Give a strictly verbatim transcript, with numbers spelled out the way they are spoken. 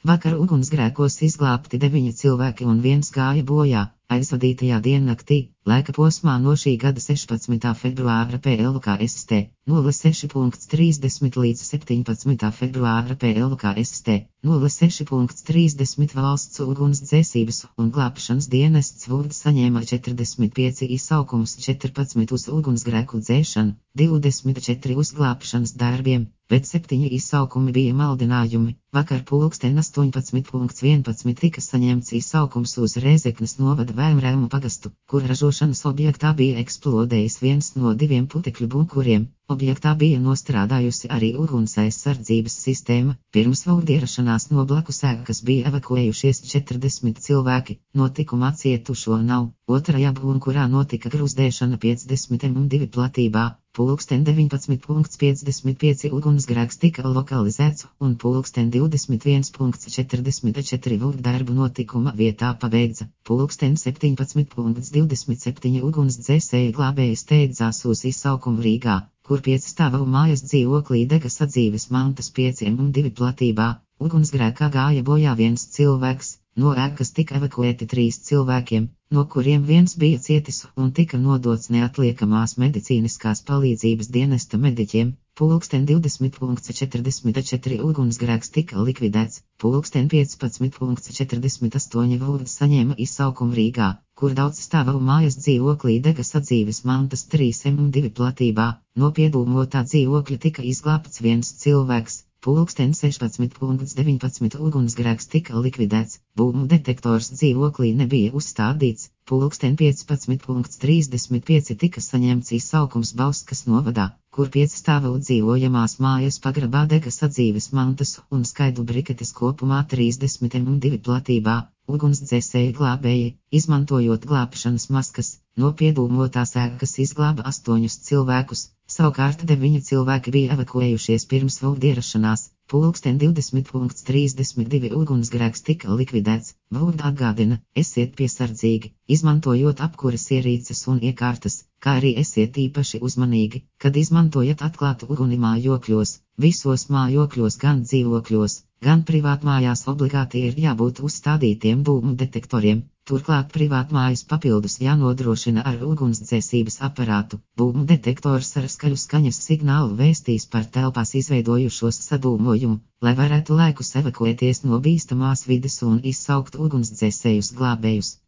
Vakar ugunsgrēkos izglābti deviņi cilvēki un viens gāja bojā. Aizvadītajā diennaktī, laika posmā no šī gada sešpadsmitā februāra P L K S T nulle seši trīsdesmit līdz septiņpadsmitā februāra P L K S T nulle seši trīsdesmit valsts ugunsdzēsības un glābšanas dienests VURD saņēma četrdesmit pieci izsaukumus, četrpadsmit uz ugunsgrēku dzēšanu, divdesmit četri uz glābšanas darbiem, bet septiņi izsaukumi bija maldinājumi. Vakar pulksten astoņpadsmit vienpadsmit tika saņemts izsaukums uz Rēzeknes novada Vēmrēmu pagastu, kur ražošanas objektā bija eksplodējis viens no diviem putekļu bunkuriem. Objektā bija nostrādājusi arī ugunsaizsardzības sistēma. Pirms VURD ierašanās no blakus ēkas bija evakuējušies četrdesmit cilvēki, notikuma cietušo nav. Otrajā bunkurā notika grūzdēšana piecdesmit divi platībā. Pulksten deviņpadsmit piecdesmit pieci ugunsgrēks tika lokalizēts un pulksten divdesmit viens četrdesmit četri VURD darbu notikuma vietā pabeigts. Pulksten septiņpadsmit divdesmit septiņi ugunsdzēsēji glābēji steidzās uz izsaukumu Rīgā, kur piecstāvu mājas dzīvoklī dega sadzīves mantas pieci divi platībā. Ugunsgrēkā gāja bojā viens cilvēks. No ēkas tika evakuēti trīs cilvēkiem, no kuriem viens bija cietis un tika nodots neatliekamās medicīniskās palīdzības dienesta mediķiem. Pulksten divdesmit četrdesmit četri ugunsgrēks tika likvidēts. Pulksten piecpadsmit četrdesmit astoņi VURD saņēma izsaukumu Rīgā, kur daudzstāvu mājas dzīvoklī dega sadzīves mantas trīs divi platībā. No piedūmotā dzīvokļa tika izglābts viens cilvēks. Pulksten sešpadsmit deviņpadsmit ugunsgrēks tika likvidēts. Būmu detektors dzīvoklī nebija uzstādīts. Pulksten piecpadsmit trīsdesmit pieci tika saņemts izsaukums Bauskas novadā, kur piecstāvu dzīvojamās mājas pagrabā dega sadzīves mantas un skaidu briketes kopumā trīsdesmit divi platībā. Ugunsdzēsēji glābēji, izmantojot glābšanas maskas, no piedūmotās ēkas izglāba astoņus cilvēkus. Savukārt deviņi cilvēki bija evakuējušies pirms VURD ierašanās. Pulksten divdesmit trīsdesmit divi ugunsgrēks tika likvidēts. VURD atgādina, esiet piesardzīgi, izmantojot apkures ierīces un iekārtas, kā arī esiet īpaši uzmanīgi, kad izmantojat atklātu uguni mājokļos. Visos mājokļos, gan dzīvokļos, gan privātmājās obligāti ir jābūt uzstādītiem būmu detektoriem. Turklāt privātmājas papildus jānodrošina ar ugunsdzēsības aparātu. Būmu detektors ar skaļu skaņas signālu vēstīs par telpās izveidojušos sadūmojumu, lai varētu laikus evakuēties no bīstamās vides un izsaukt ugunsdzēsējus glābējus.